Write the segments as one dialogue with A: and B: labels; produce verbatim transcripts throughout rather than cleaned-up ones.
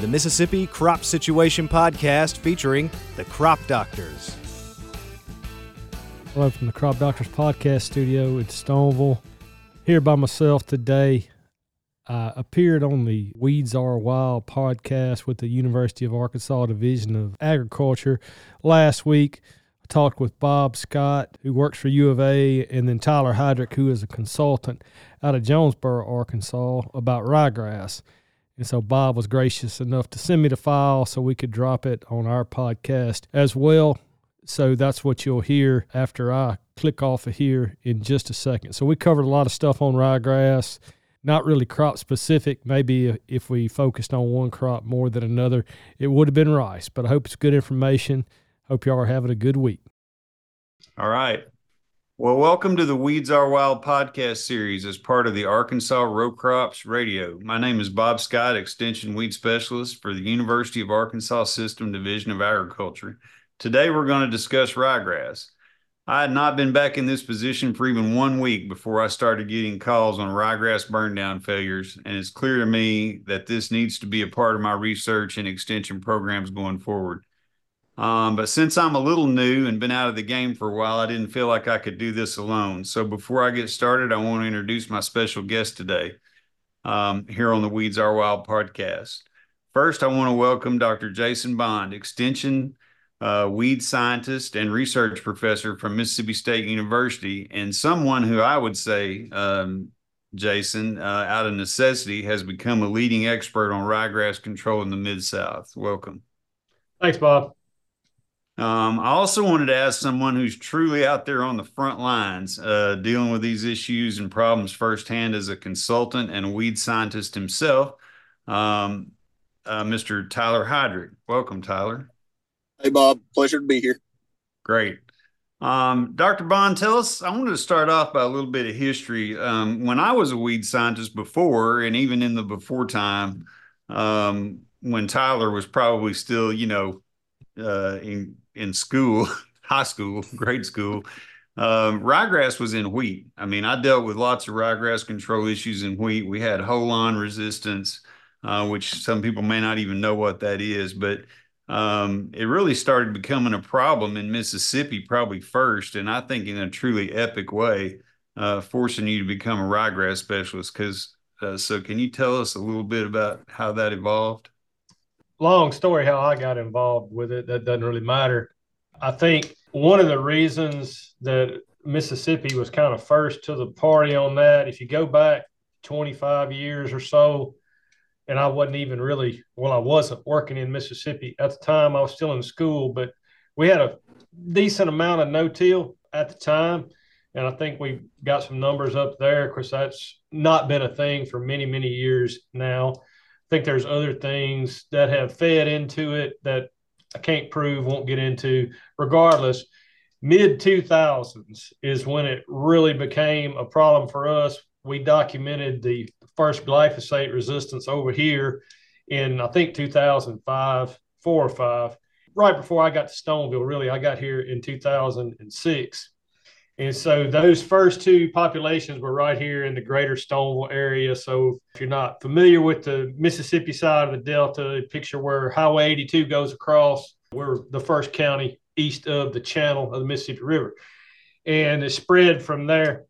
A: Mississippi Crop Situation Podcast featuring the Crop Doctors.
B: Hello from the Crop Doctors Podcast studio in Stoneville. Here by myself today. I appeared on the Weeds Are Wild podcast with the University of Arkansas Division of Agriculture last week. I talked with Bob Scott, who works for U of A, and then Tyler Hydrick, who is a consultant out of Jonesboro, Arkansas, about ryegrass. And so Bob was gracious enough to send me the file so we could drop it on our podcast as well. So that's what you'll hear after I click off of here in just a second. So we covered a lot of stuff on ryegrass. Not really crop specific. Maybe if we focused on one crop more than another, it would have been rice. But I hope it's good information. Hope y'all are having a good week.
C: All right. Well, welcome to the Weeds Are Wild podcast series as part of the Arkansas Row Crops Radio. My name is Bob Scott, Extension Weed Specialist for the University of Arkansas System Division of Agriculture. Today, we're going to discuss ryegrass. I had not been back in this position for even one week before I started getting calls on ryegrass burn down failures, and it's clear to me that this needs to be a part of my research and extension programs going forward. Um, but since I'm a little new and been out of the game for a while, I didn't feel like I could do this alone. So before I get started, I want to introduce my special guest today um, here on the Weeds Are Wild podcast. First, I want to welcome Doctor Jason Bond, Extension Uh, weed scientist and research professor from Mississippi State University, and someone who I would say, um, Jason, uh, out of necessity, has become a leading expert on ryegrass control in the Mid-South. Welcome.
B: Thanks, Bob.
C: Um, I also wanted to ask someone who's truly out there on the front lines, uh, dealing with these issues and problems firsthand as a consultant and a weed scientist himself, um, uh, Mister Tyler Hydrick. Welcome, Tyler.
D: Hey, Bob. Pleasure to be here.
C: Great. Um, Doctor Bond, tell us, I wanted to start off by a little bit of history. Um, when I was a weed scientist before, and even in the before time, um, when Tyler was probably still, you know, uh, in, in school, high school, grade school, um, ryegrass was in wheat. I mean, I dealt with lots of ryegrass control issues in wheat. We had hold-on resistance, uh, which some people may not even know what that is, but Um, it really started becoming a problem in Mississippi probably first, and I think in a truly epic way, uh, forcing you to become a ryegrass specialist. Because, uh, so can you tell us a little bit about how that evolved?
B: Long story how I got involved with it. That doesn't really matter. I think one of the reasons that Mississippi was kind of first to the party on that, if you go back twenty-five years or so, and I wasn't even really, well, I wasn't working in Mississippi at the time. I was still in school, but we had a decent amount of no-till at the time. And I think we got some numbers up there. Of course, that's not been a thing for many, many years now. I think there's other things that have fed into it that I can't prove, won't get into. Regardless, mid two thousands is when it really became a problem for us. We documented the first glyphosate resistance over here in, I think, two thousand five, four or five, right before I got to Stoneville. Really, I got here in two thousand six. And so those first two populations were right here in the greater Stoneville area. So if you're not familiar with the Mississippi side of the Delta, picture where Highway eighty-two goes across. We're the first county east of the channel of the Mississippi River. And it spread from there.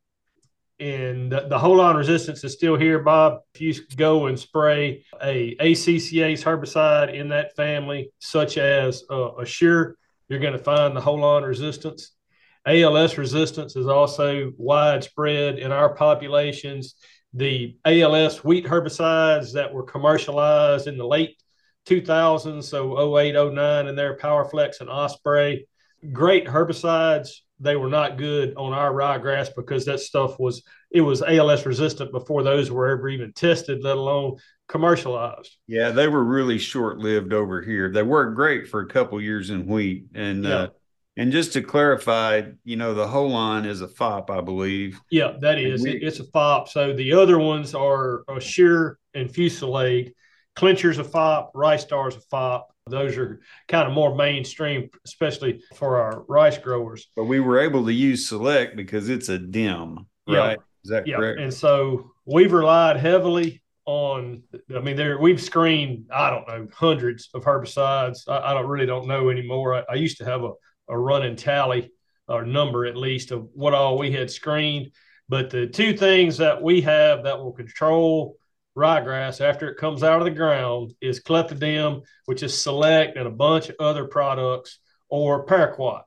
B: And the, the hold-on resistance is still here, Bob. If you go and spray a ACCase herbicide in that family, such as uh, Assure, you're going to find the hold-on resistance. A L S resistance is also widespread in our populations. The A L S wheat herbicides that were commercialized in the late two thousands, so oh eight, oh nine, and their PowerFlex and Osprey, great herbicides. They were not good on our ryegrass because that stuff was, it was A L S resistant before those were ever even tested, let alone commercialized.
C: Yeah, they were really short-lived over here. They worked great for a couple years in wheat. And yeah. uh, and just to clarify, you know, the hold-on is a F O P, I believe.
B: Yeah, that is. We, it, it's a F O P. So the other ones are Assure and Fusilade. Clincher's a F O P. Rice Star's a F O P. Those are kind of more mainstream, especially for our rice growers.
C: But we were able to use Select because it's a D I M, right?
B: Yeah.
C: Is that
B: yeah.
C: correct?
B: And so we've relied heavily on, I mean, there we've screened, I don't know, hundreds of herbicides. I, I don't really don't know anymore. I, I used to have a, a running tally or number at least of what all we had screened. But the two things that we have that will control ryegrass after it comes out of the ground is clethodim, which is Select, and a bunch of other products, or paraquat.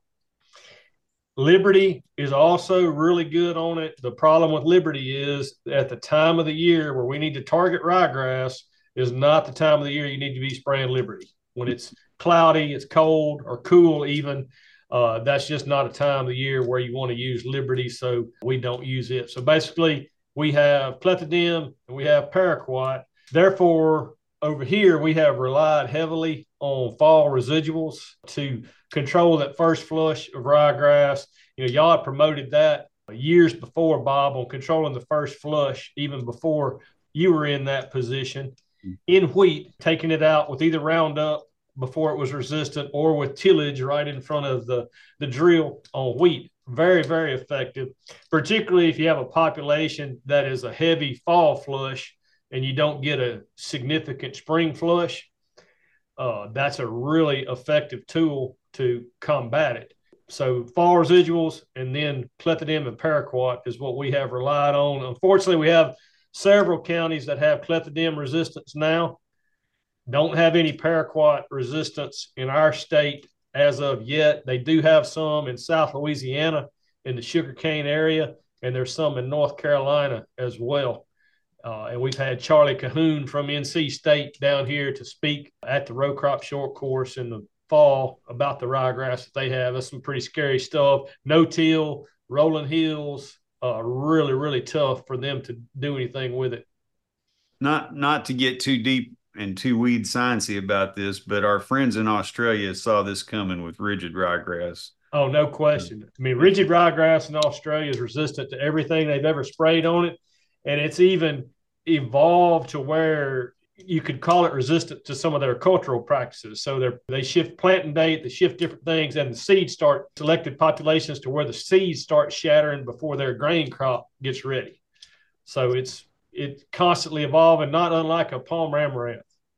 B: Liberty is also really good on it. The problem with Liberty is at the time of the year where we need to target ryegrass is not the time of the year you need to be spraying Liberty. When it's cloudy, it's cold or cool even, uh, that's just not a time of the year where you want to use Liberty, so we don't use it. So basically, we have clethodim and we have paraquat. Therefore, over here, we have relied heavily on fall residuals to control that first flush of ryegrass. You know, y'all had promoted that years before, Bob, on controlling the first flush, even before you were in that position. In wheat, taking it out with either Roundup before it was resistant or with tillage right in front of the, the drill on wheat. Very, very effective, particularly if you have a population that is a heavy fall flush and you don't get a significant spring flush. Uh, that's a really effective tool to combat it. So fall residuals and then clethodim and paraquat is what we have relied on. Unfortunately, we have several counties that have clethodim resistance now. Don't have any paraquat resistance in our state as of yet. They do have some in South Louisiana in the sugarcane area, and there's some in North Carolina as well. Uh, and we've had Charlie Cahoon from N C State down here to speak at the row crop short course in the fall about the ryegrass that they have. That's some pretty scary stuff. No-till, rolling hills, uh, really, really tough for them to do anything with it.
C: Not not to get too deep and too weed sciencey about this, but our friends in Australia saw this coming with rigid ryegrass.
B: Oh, no question. I mean, rigid ryegrass in Australia is resistant to everything they've ever sprayed on it. And it's even evolved to where you could call it resistant to some of their cultural practices. So they they shift planting date, they shift different things, and the seeds start selected populations to where the seeds start shattering before their grain crop gets ready. So it's it's constantly evolving, not unlike a palm amaranth.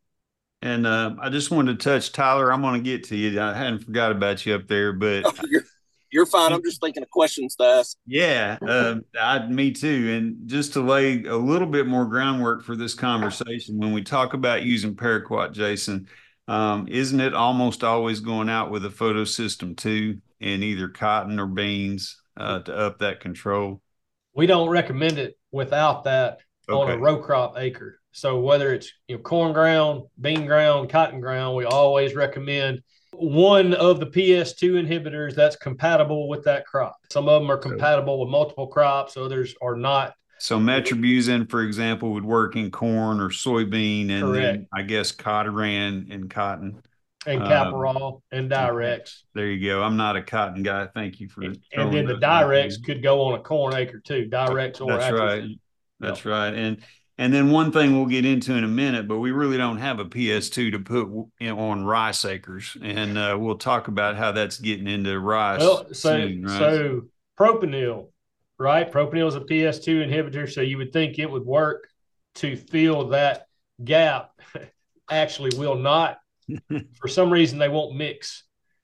C: And uh, I just wanted to touch, Tyler, I'm going to get to you. I hadn't forgot about you up there, but...
D: Oh, you're, you're fine. I'm just thinking of questions to ask.
C: Yeah, uh, I, me too. And just to lay a little bit more groundwork for this conversation, when we talk about using paraquat, Jason, um, isn't it almost always going out with a photosystem too, in either cotton or beans uh, to up that control?
B: We don't recommend it without that. Okay. On a row crop acre. So whether it's you know corn ground, bean ground, cotton ground, we always recommend one of the P S two inhibitors that's compatible with that crop. Some of them are compatible with multiple crops, others are not.
C: So metribuzin, for example, would work in corn or soybean, and
B: correct.
C: Then I guess Cotoran in cotton.
B: And Caparol um, and Direx.
C: There you go. I'm not a cotton guy. Thank you for.
B: And, and then the Direx could go on a corn acre too. Direx or
C: that's
B: atrazine.
C: Right. That's right. And and then one thing we'll get into in a minute, but we really don't have a P S two to put on rice acres. And uh, we'll talk about how that's getting into rice.
B: Well, so,
C: soon, right?
B: so propanil, right? Propanil is a P S two inhibitor, so you would think it would work to fill that gap. Actually will not. For some reason, they won't mix.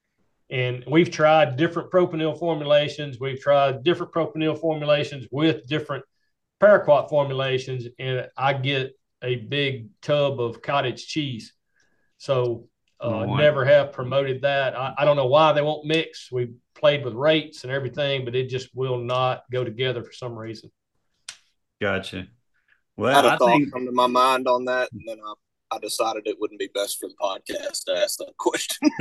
B: And we've tried different propanil formulations. We've tried different propanil formulations with different paraquat formulations, and I get a big tub of cottage cheese. So uh, oh, never have promoted that. I, I don't know why they won't mix. We played with rates and everything, but it just will not go together for some reason.
C: Gotcha. Well,
D: I had a
C: I
D: thought
C: think...
D: come to my mind on that, and then I, I decided it wouldn't be best for the podcast to ask that question.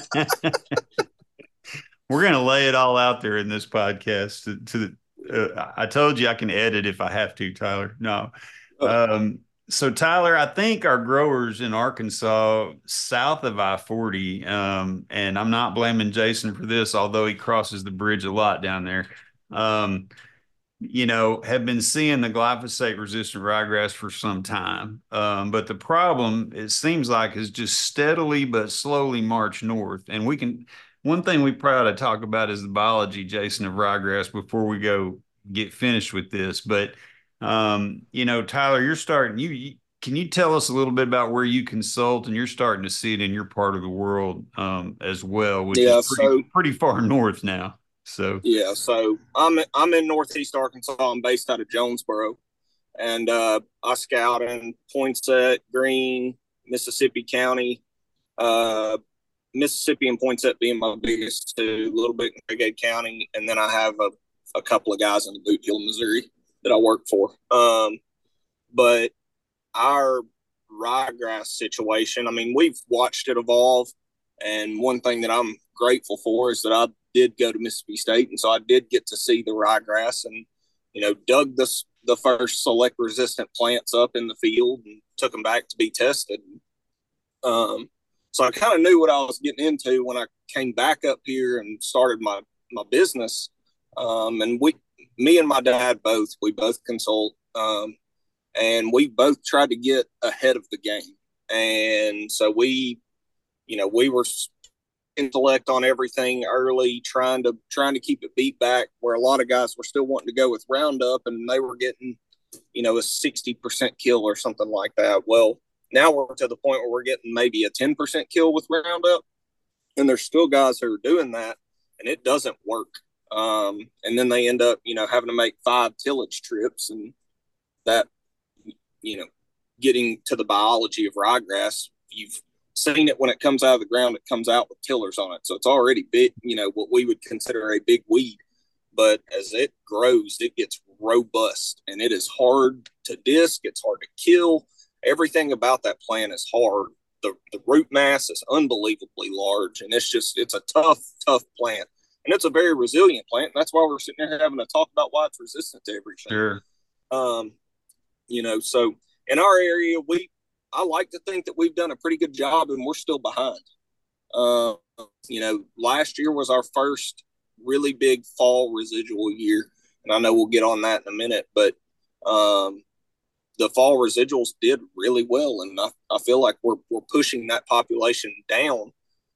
C: We're going to lay it all out there in this podcast to, to the Uh, I told you I can edit if I have to, Tyler. No. Um, so, Tyler, I think our growers in Arkansas south of I forty, um, and I'm not blaming Jason for this, although he crosses the bridge a lot down there, um, you know, have been seeing the glyphosate-resistant ryegrass for some time. Um, but the problem, it seems like, is just steadily but slowly march north. And we can... One thing we probably ought to talk about is the biology, Jason, of ryegrass before we go get finished with this. But, um, you know, Tyler, you're starting, you, you can you tell us a little bit about where you consult, and you're starting to see it in your part of the world um, as well, which
D: Yeah,
C: is pretty,
D: so
C: pretty far north now. So
D: yeah, so I'm I'm in Northeast Arkansas. I'm based out of Jonesboro, and uh, I scout in Poinsett, Greene, Mississippi County, uh, Mississippi and Poinsett being my biggest two, a little bit in Brigade County, and then I have a, a couple of guys in the Boot Hill, Missouri that I work for. Um, but our ryegrass situation, I mean, we've watched it evolve, and one thing that I'm grateful for is that I did go to Mississippi State, and so I did get to see the ryegrass, and you know, dug the the first select resistant plants up in the field and took them back to be tested. Um, so I kind of knew what I was getting into when I came back up here and started my my business. Um, and we, me and my dad both, we both consult, um, and we both tried to get ahead of the game. And so we, you know, we were intellect on everything early, trying to trying to keep it beat back, where a lot of guys were still wanting to go with Roundup, and they were getting, you know, a sixty percent kill or something like that. Well, now we're to the point where we're getting maybe a ten percent kill with Roundup, and there's still guys who are doing that, and it doesn't work. Um, and then they end up, you know, having to make five tillage trips, and that, you know, getting to the biology of ryegrass, you've seen it when it comes out of the ground, it comes out with tillers on it. So it's already big, you know, what we would consider a big weed. But as it grows, it gets robust, and it is hard to disc. It's hard to kill. Everything about that plant is hard. The, the root mass is unbelievably large, and it's just, it's a tough, tough plant. And it's a very resilient plant. And that's why we're sitting here having to talk about why it's resistant to everything.
C: Sure.
D: Um, you know, so in our area, we, I like to think that we've done a pretty good job, and we're still behind. Uh, you know, last year was our first really big fall residual year, and I know we'll get on that in a minute, but um, the fall residuals did really well, and I, I feel like we're we're pushing that population down.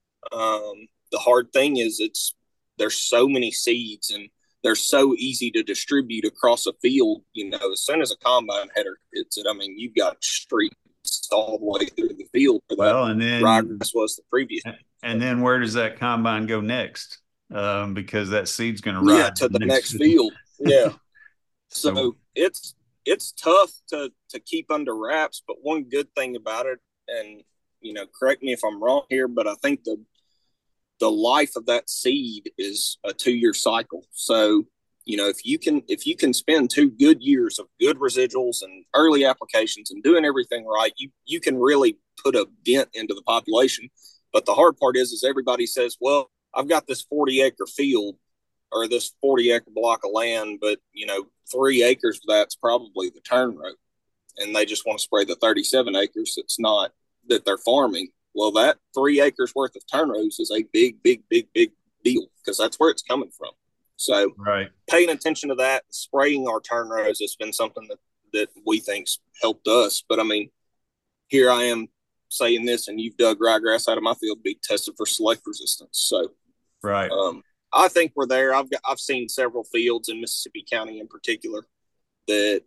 D: Um, the hard thing is it's there's so many seeds, and they're so easy to distribute across a field. You know, as soon as a combine header hits it, I mean, you've got streets all the way through the field. For
C: well,
D: that
C: and then
D: ryegrass was the previous.
C: And then where does that combine go next? Um, because that seed's going to ride
D: yeah to the next, next field. Yeah. so, so it's it's tough to to keep under wraps. But one good thing about it, and you know, correct me if I'm wrong here, but I think the the life of that seed is a two year cycle. So, you know, if you can if you can spend two good years of good residuals and early applications and doing everything right, you you can really put a dent into the population. But the hard part is, is everybody says, well, I've got this forty acre field or this forty acre block of land, but you know, three acres of that's probably the turn row, and they just want to spray the thirty-seven acres that's not, that they're farming. Well, that three acres worth of turn rows is a big, big, big, big deal, because that's where it's coming from. So
C: right.
D: Paying attention to that, spraying our turn rows has been something that, that we think's helped us. But I mean, here I am saying this, and you've dug ryegrass out of my field to be tested for select resistance. So
C: right.
D: Um, I think we're there. I've got, I've seen several fields in Mississippi County in particular that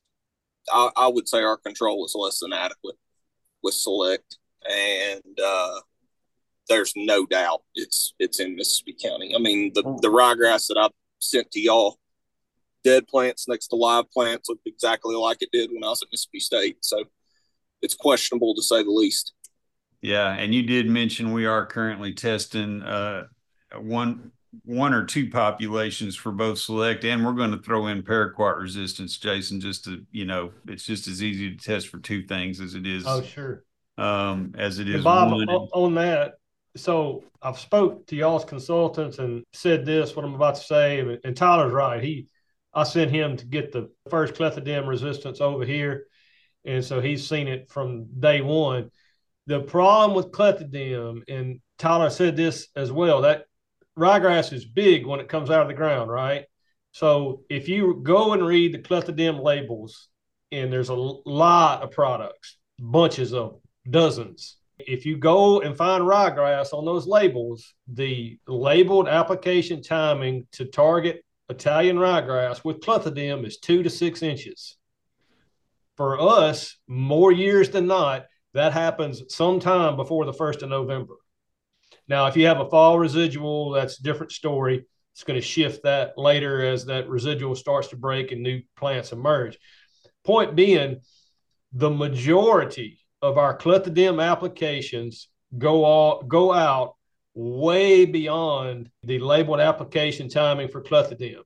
D: I, I would say our control is less than adequate with select. And uh, there's no doubt it's it's in Mississippi County. I mean, the, the ryegrass that I sent to y'all, dead plants next to live plants, looked exactly like it did when I was at Mississippi State. So it's questionable, to say the least.
C: Yeah, and you did mention we are currently testing uh, one one or two populations for both select, and we're going to throw in paraquat resistance, Jason, just to, you know, it's just as easy to test for two things as it is.
B: Oh, sure.
C: Um, as it is.
B: And Bob,
C: one.
B: on, on that, so I've spoke to y'all's consultants and said this, what I'm about to say, and, and Tyler's right. He, I sent him to get the first clethodim resistance over here, and so he's seen it from day one. The problem with clethodim, and Tyler said this as well, that ryegrass is big when it comes out of the ground, right? So if you go and read the clethodim labels, and there's a lot of products, bunches of them, dozens. If you go and find ryegrass on those labels, the labeled application timing to target Italian ryegrass with clethodim is two to six inches. for us, more years than not, that happens sometime before the first of November. Now, if you have a fall residual, that's a different story. It's going to shift that later as that residual starts to break and new plants emerge. Point being, the majority of our clethodim applications go all, go out way beyond the labeled application timing for clethodim.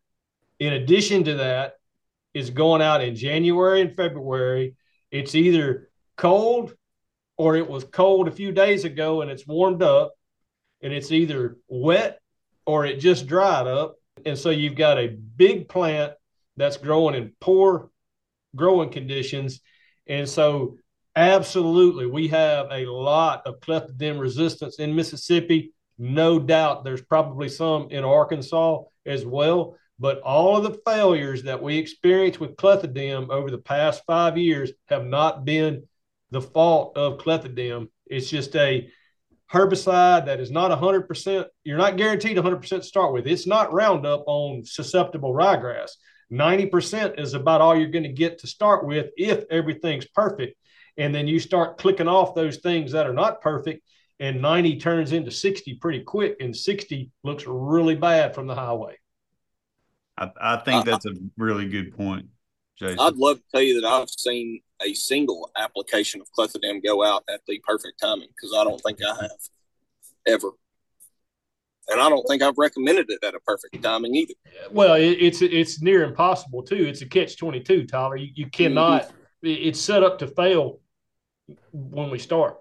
B: In addition to that, it's going out in January and February. It's either cold or it was cold a few days ago and it's warmed up, and it's either wet or it just dried up. And so you've got a big plant that's growing in poor growing conditions. And so absolutely, we have a lot of clethodim resistance in Mississippi. No doubt there's probably some in Arkansas as well. But all of the failures that we experienced with clethodim over the past five years have not been the fault of clethodim. It's just a herbicide that is not one hundred percent. You're not guaranteed one hundred percent to start with. It's not Roundup on susceptible ryegrass. ninety percent is about all you're going to get to start with if everything's perfect. And then you start clicking off those things that are not perfect, and ninety turns into sixty pretty quick, and sixty looks really bad from the highway.
C: I, I think that's a really good point, Jason.
D: I'd love to tell you that I've seen a single application of clethodim go out at the perfect timing, because I don't think I have ever. And I don't think I've recommended it at a perfect timing either.
B: Well, it, it's it's near impossible too. It's a catch twenty-two, Tyler. You, you cannot. Mm-hmm. It's set up to fail when we start.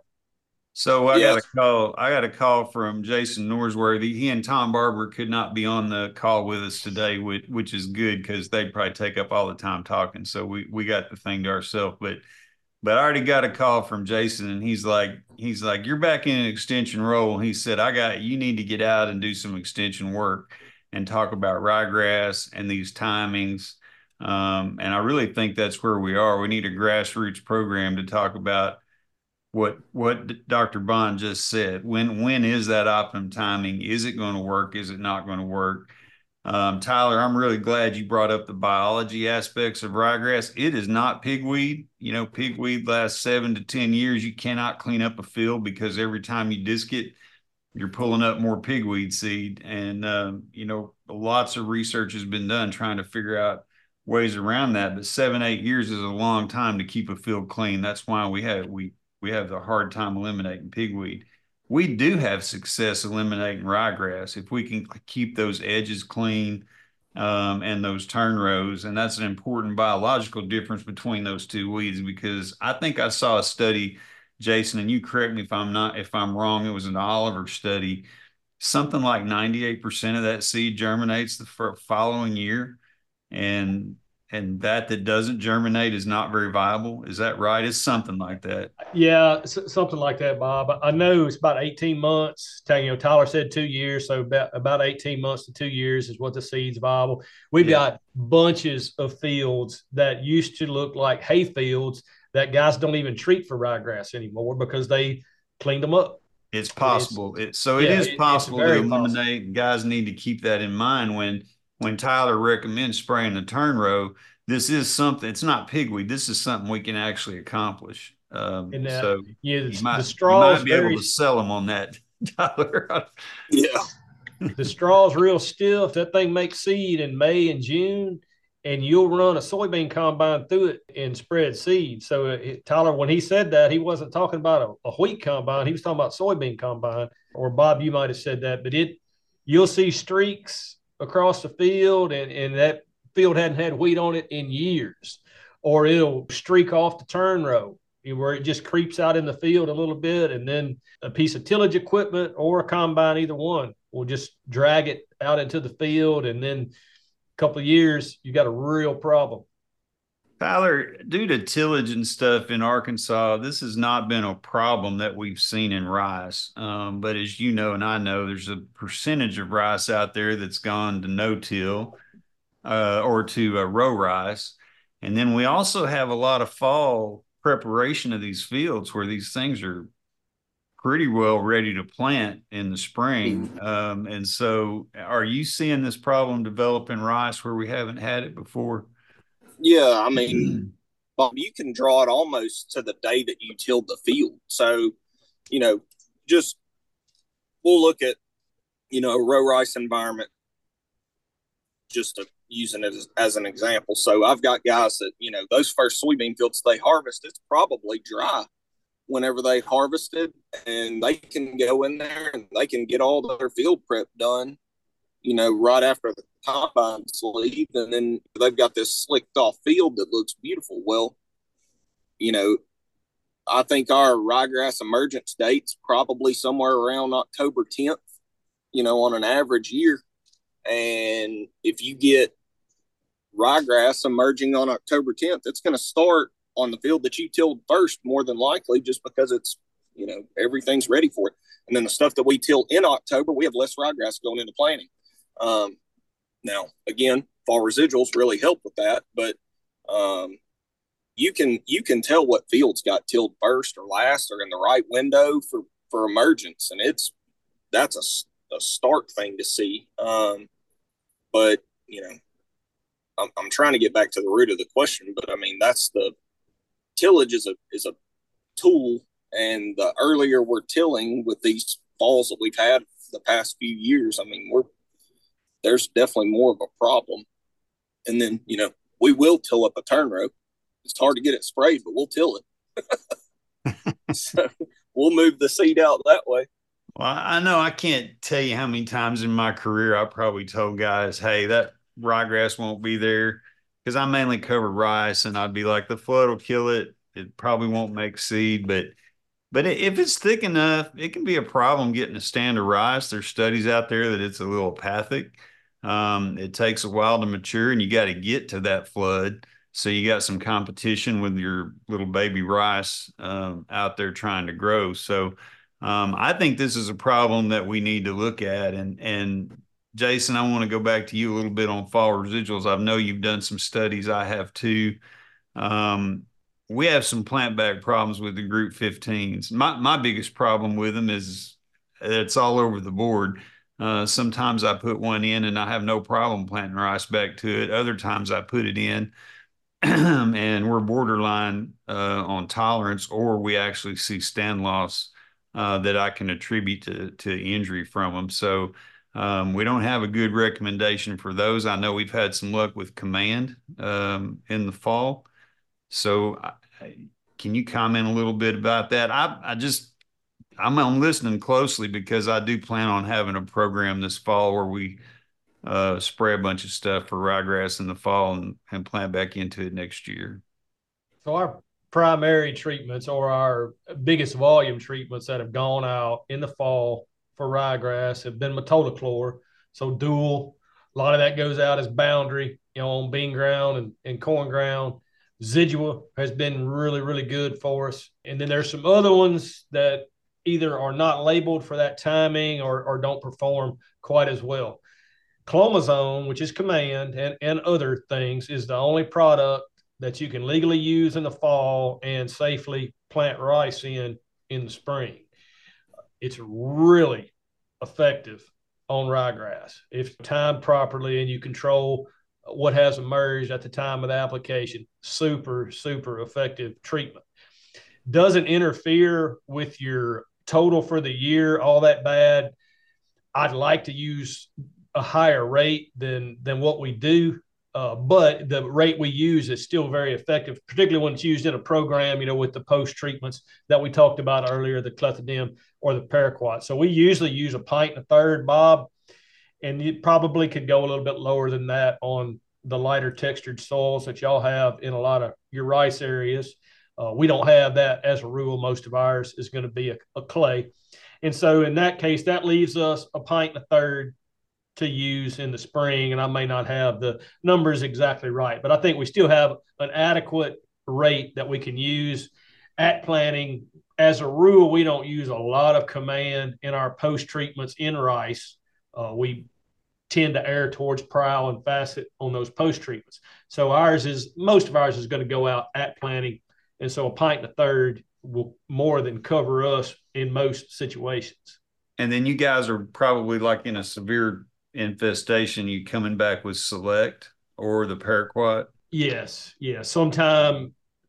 C: So I
D: Yeah.
C: got a call. I got a call from Jason Norsworthy. He and Tom Barber could not be on the call with us today, which, which is good because they'd probably take up all the time talking. So we we got the thing to ourselves. But but I already got a call from Jason, and he's like he's like you're back in an extension role. He said I got you need to get out and do some extension work and talk about ryegrass and these timings. Um, and I really think that's where we are. We need a grassroots program to talk about what what Doctor Bond just said. When when is that optimum timing? Is it going to work? Is it not going to work? Um, Tyler, I'm really glad you brought up the biology aspects of ryegrass. It is not pigweed. You know, pigweed lasts seven to ten years. You cannot clean up a field because every time you disc it, you're pulling up more pigweed seed. And um, you know, lots of research has been done trying to figure out ways around that. But seven, eight years is a long time to keep a field clean. That's why we have we we have the hard time eliminating pigweed. We do have success eliminating ryegrass if we can keep those edges clean um, and those turn rows. And that's an important biological difference between those two weeds, because I think I saw a study, Jason, and you correct me if I'm not, if I'm wrong, it was an Oliver study, something like ninety-eight percent of that seed germinates the following year. And and that that doesn't germinate is not very viable. Is that right? It's something like that.
B: Yeah, something like that, Bob. I know it's about eighteen months. You know, Tyler said two years, so about, about eighteen months to two years is what the seed's viable. We've yeah. got bunches of fields that used to look like hay fields that guys don't even treat for ryegrass anymore because they cleaned them up.
C: It's possible. It's, it, so yeah, it is possible to eliminate. Possible. Guys need to keep that in mind when when Tyler recommends spraying the turn row. This is something, it's not pigweed. This is something we can actually accomplish. Um, and that, so
B: yeah,
C: you might,
B: the straws
C: you might be very, able to sell them on that, Tyler.
D: Yeah.
B: The straw's real stiff. That thing makes seed in May and June, and you'll run a soybean combine through it and spread seed. So it, Tyler, when he said that, he wasn't talking about a, a wheat combine. He was talking about soybean combine. Or Bob, you might have said that, but it, you'll see streaks across the field, and, and that field hadn't had wheat on it in years, or it'll streak off the turn row where it just creeps out in the field a little bit, and then a piece of tillage equipment or a combine, either one, will just drag it out into the field, and then a couple of years you got a real problem.
C: Tyler, due to tillage and stuff in Arkansas, this has not been a problem that we've seen in rice. Um, but as you know, and I know, there's a percentage of rice out there that's gone to no-till uh, or to uh, row rice. And then we also have a lot of fall preparation of these fields where these things are pretty well ready to plant in the spring. Um, and so are you seeing this problem develop in rice where we haven't had it before?
D: Yeah, I mean, Bob, you can draw it almost to the day that you tilled the field. So, you know, just we'll look at, you know, a row rice environment, just to, using it as, as an example. So I've got guys that, you know, those first soybean fields they harvest, it's probably dry whenever they harvested, and they can go in there and they can get all their field prep done, you know, right after the combines leave, and then they've got this slicked off field that looks beautiful. Well, you know, I think our ryegrass emergence date's probably somewhere around October tenth, you know, on an average year. And if you get ryegrass emerging on October tenth, it's going to start on the field that you tilled first, more than likely, just because it's, you know, everything's ready for it. And then the stuff that we till in October, we have less ryegrass going into planting. Um, now, again, fall residuals really help with that, but um, you can you can tell what fields got tilled first or last or in the right window for, for emergence, and it's that's a, a stark thing to see. Um, but, you know, I'm, I'm trying to get back to the root of the question, but I mean, that's the tillage is a is a tool, and the earlier we're tilling with these falls that we've had the past few years, I mean, we're there's definitely more of a problem. And then, you know, we will till up a turn row. It's hard to get it sprayed, but we'll till it. So we'll move the seed out that way.
C: Well, I know I can't tell you how many times in my career I probably told guys, hey, that ryegrass won't be there, because I mainly covered rice, and I'd be like, the flood will kill it. It probably won't make seed, but but if it's thick enough, it can be a problem getting a stand of rice. There's studies out there that it's a little apathic. Um, it takes a while to mature, and you got to get to that flood. So you got some competition with your little baby rice um, out there trying to grow. So um, I think this is a problem that we need to look at. And and Jason, I want to go back to you a little bit on fall residuals. I know you've done some studies. I have too. Um, we have some plant back problems with the group fifteens. My, my biggest problem with them is it's all over the board. Uh, sometimes I put one in and I have no problem planting rice back to it. Other times I put it in and we're borderline uh, on tolerance, or we actually see stand loss uh, that I can attribute to, to injury from them. So Um, we don't have a good recommendation for those. I know we've had some luck with Command um, in the fall. So I, can you comment a little bit about that? I, I just, I'm, I'm listening closely because I do plan on having a program this fall where we uh, spray a bunch of stuff for ryegrass in the fall and, and plant back into it next year.
B: So our primary treatments, or our biggest volume treatments that have gone out in the fall for ryegrass, have been metolachlor. So dual, a lot of that goes out as boundary, you know, on bean ground and, and corn ground. Zidua has been really, really good for us. And then there's some other ones that either are not labeled for that timing or, or don't perform quite as well. Clomazone, which is Command, and, and other things, is the only product that you can legally use in the fall and safely plant rice in in the spring. It's really effective on ryegrass if timed properly and you control what has emerged at the time of the application. Super, super effective treatment. Doesn't interfere with your total for the year all that bad. I'd like to use a higher rate than than what we do, uh, but the rate we use is still very effective, particularly when it's used in a program, you know, with the post treatments that we talked about earlier, the clethodim or the paraquat. So we usually use a pint and a third, Bob, and you probably could go a little bit lower than that on the lighter textured soils that y'all have in a lot of your rice areas. Uh, we don't have that as a rule. Most of ours is going to be a, a clay. And so in that case, that leaves us a pint and a third to use in the spring. And I may not have the numbers exactly right, but I think we still have an adequate rate that we can use at planting. As a rule, we don't use a lot of Command in our post treatments in rice. Uh, we tend to err towards prowl and facet on those post treatments. So ours is, most of ours is going to go out at planting. And so a pint and a third will more than cover us in most situations.
C: And then you guys are probably like in a severe infestation, you coming back with Select or the Paraquat?
B: Yes. Yeah. Sometime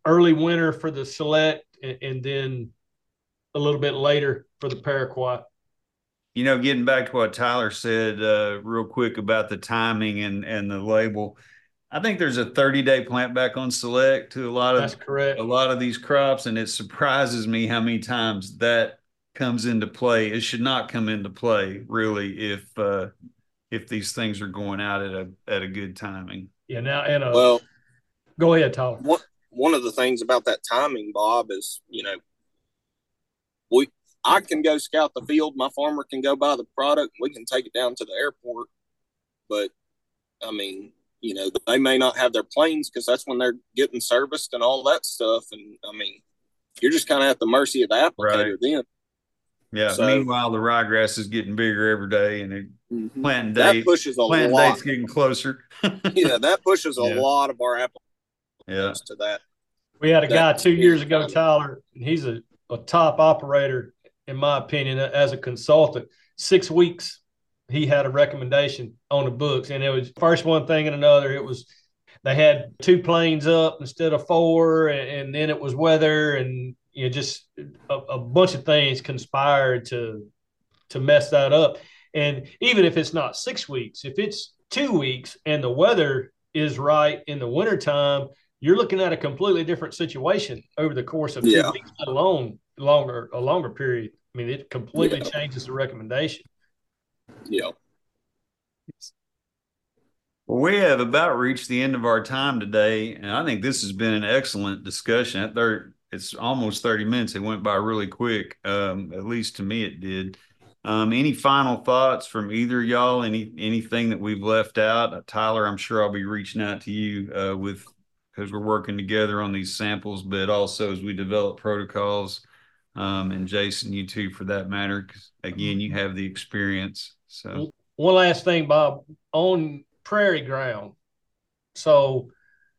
B: early winter for the select, and, and then a little bit later for the paraquat.
C: You know, getting back to what Tyler said uh, real quick about the timing and, and the label, I think there's a thirty day plant back on select to a lot of
B: That's correct.
C: a lot of these crops, and it surprises me how many times that comes into play. It should not come into play really if uh, if these things are going out at a at a good timing.
B: Yeah. Now, and uh,
D: well,
B: go ahead, Tyler.
D: One one of the things about that timing, Bob, is you know we I can go scout the field. My farmer can go buy the product. And we can take it down to the airport, but I mean. You know, they may not have their planes because that's when they're getting serviced and all that stuff. And I mean, you're just kind of at the mercy of the applicator
C: Right.
D: then.
C: Yeah. So, meanwhile, the ryegrass is getting bigger every day, and it, mm-hmm. planting date,
D: that pushes a
C: planting
D: lot.
C: date's getting closer.
D: Yeah, that pushes a
C: yeah.
D: lot of our applicants
C: yeah.
D: to that.
B: We had a
D: that
B: guy two years ago, Tyler, and he's a, a top operator, in my opinion, as a consultant. Six weeks. He had a recommendation on the books, and it was first one thing and another. It was they had two planes up instead of four, and, and then it was weather, and you know just a, a bunch of things conspired to to mess that up. And even if it's not six weeks, if it's two weeks and the weather is right in the wintertime, you're looking at a completely different situation over the course of two
D: yeah.
B: weeks, let alone longer a longer period. I mean, it completely yeah. changes the recommendation.
D: Yeah.
C: Well, we have about reached the end of our time today, and I think this has been an excellent discussion. It's almost thirty minutes. It went by really quick. Um, at least to me, it did. Um, any final thoughts from either of y'all? Any anything that we've left out? Uh, Tyler, I'm sure I'll be reaching out to you uh, with because we're working together on these samples, but also as we develop protocols. Um, and Jason, you too, for that matter, because again, you have the experience. So
B: one last thing, Bob, on prairie ground. So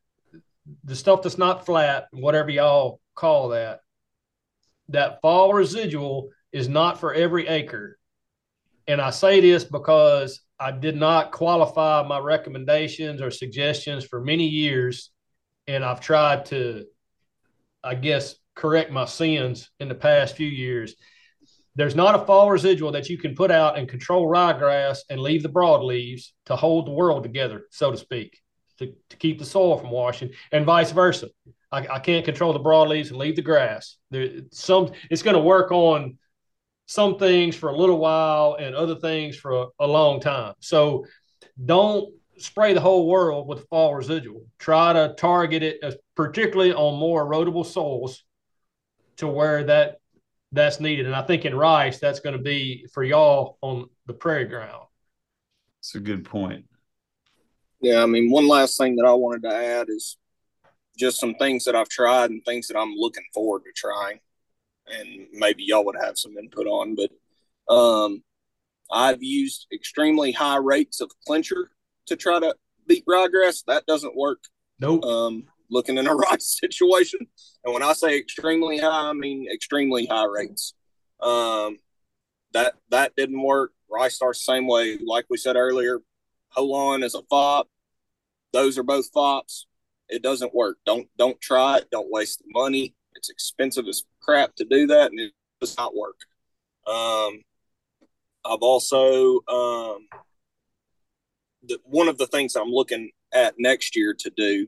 B: the stuff that's not flat, whatever y'all call that, that fall residual is not for every acre. And I say this because I did not qualify my recommendations or suggestions for many years. And I've tried to, I guess, correct my sins in the past few years. There's not a fall residual that you can put out and control ryegrass and leave the broadleaves to hold the world together, so to speak, to, to keep the soil from washing, and vice versa. I, I can't control the broadleaves and leave the grass. There, some it's going to work on some things for a little while and other things for a, a long time. So don't spray the whole world with fall residual. Try to target it, as, particularly on more erodible soils, to where that that's needed. And I think in rice, that's going to be for y'all on the prairie ground.
C: That's a good point.
D: Yeah, I mean, one last thing that I wanted to add is just some things that I've tried and things that I'm looking forward to trying. And maybe y'all would have some input on, but um, I've used extremely high rates of clincher to try to beat ryegrass. That doesn't work.
B: Nope.
D: Um, looking in a rice situation. And when I say extremely high, I mean extremely high rates. Um, that that didn't work. Rice starts the same way. Like we said earlier, Holon is a F O P. Those are both F O Ps. It doesn't work. Don't don't try it. Don't waste the money. It's expensive as crap to do that, and it does not work. Um, I've also um, the, one of the things I'm looking at next year to do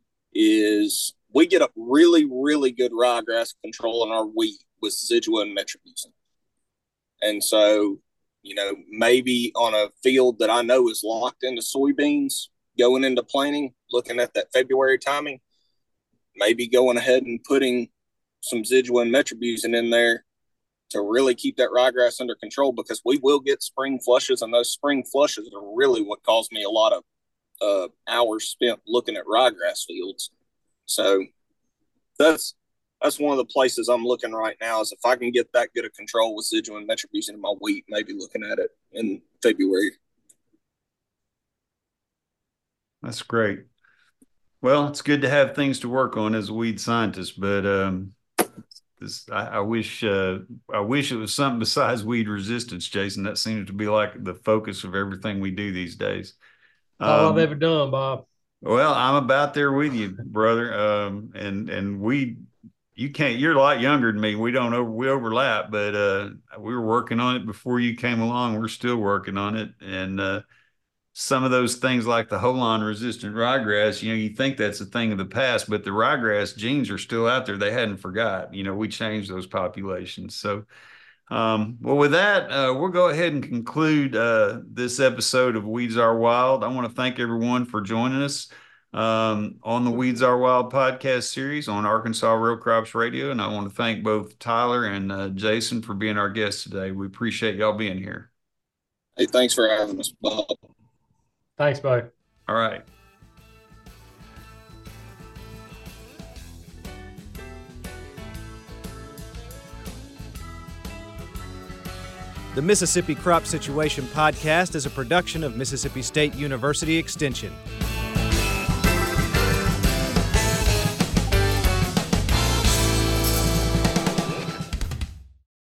D: is we get a really, really good ryegrass control in our wheat with Zidua and Metribuzin. And so, you know, maybe on a field that I know is locked into soybeans going into planting, looking at that February timing, maybe going ahead and putting some Zidua and Metribuzin in there to really keep that ryegrass under control, because we will get spring flushes, and those spring flushes are really what caused me a lot of uh, hours spent looking at ryegrass fields. So that's that's one of the places I'm looking right now, is if I can get that good of control with Zidua and Metribuzin in my wheat, maybe looking at it in February.
C: That's great. Well, it's good to have things to work on as a weed scientist, but um, this I, I wish uh, I wish it was something besides weed resistance, Jason. That seems to be like the focus of everything we do these days.
B: All
C: Um,
B: I've ever done, Bob.
C: Well, I'm about there with you, brother. Um, and and we, you can't. You're a lot younger than me. We don't over we overlap, but uh, we were working on it before you came along. We're still working on it, and uh, some of those things like the Holon resistant ryegrass, you know, you think that's a thing of the past, but the ryegrass genes are still out there. They hadn't forgot. You know, we changed those populations. So, um, well, with that, uh, we'll go ahead and conclude uh, this episode of Weeds Are Wild. I want to thank everyone for joining us um, on the Weeds Are Wild podcast series on Arkansas Row Crops Radio. And I want to thank both Tyler and uh, Jason for being our guests today. We appreciate y'all being here.
D: Hey, thanks for having us, Bob.
B: Thanks, bud.
C: All right.
A: The Mississippi Crop Situation Podcast is a production of Mississippi State University Extension.